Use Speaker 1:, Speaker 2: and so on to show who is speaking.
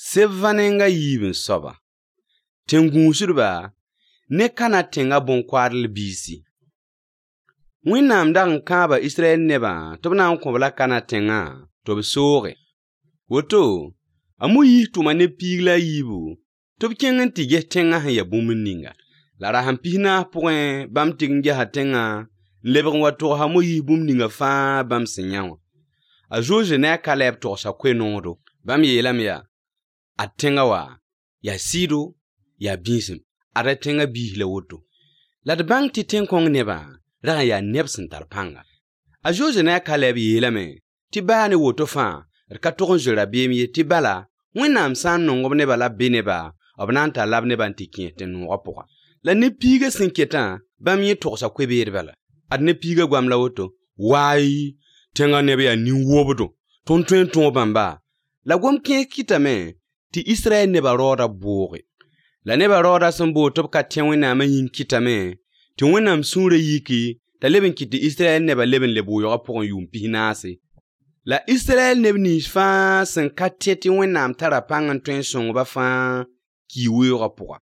Speaker 1: Sevanenga yibin soba. Tengunsurba, ne kana tenga bon kwadl bisi. Winnam dan kaba Israel neba, tobna kombla kana tenga, tob sore. Woto, amu yi tuma ne pigla yibu, tob kengen tige tenga ya bumininga. Lara hampina poin bam tingja hatenga, lebon wato hamu yi bumninga fa bam senyawa. A Joje ne Caleb to sa kwenodo, bam yelam ya. Atenga wa, ya sido, ya bisim, ada tenga bihle woto. Lad bang ti tenkong neba, raga ya nebsin tarpanga. A Joje ne Caleb yelame, ti bani woto fa, ka togon jera bemye ti bala, winnam san nongob neba la beneba, obnanta lab neba ti kienten wapoka. La ne piga sinketan, bam ye toksa kwebir bala. Ad ne piga gwamla woto, wai, tenga nebe ya ni wobodo, ton bamba. La gwam ken kitame, ti Israel neba roda boge. La neba roda sambo top ka ten winnam yin kitame, ti winnam sunre yiki, ta leben kiti Israel neba leben lebo yoga pokon yumpi nasi. La Israel neb ni fa sen kateti winnam tara pangan tuen songo ba fa ki yoga poka.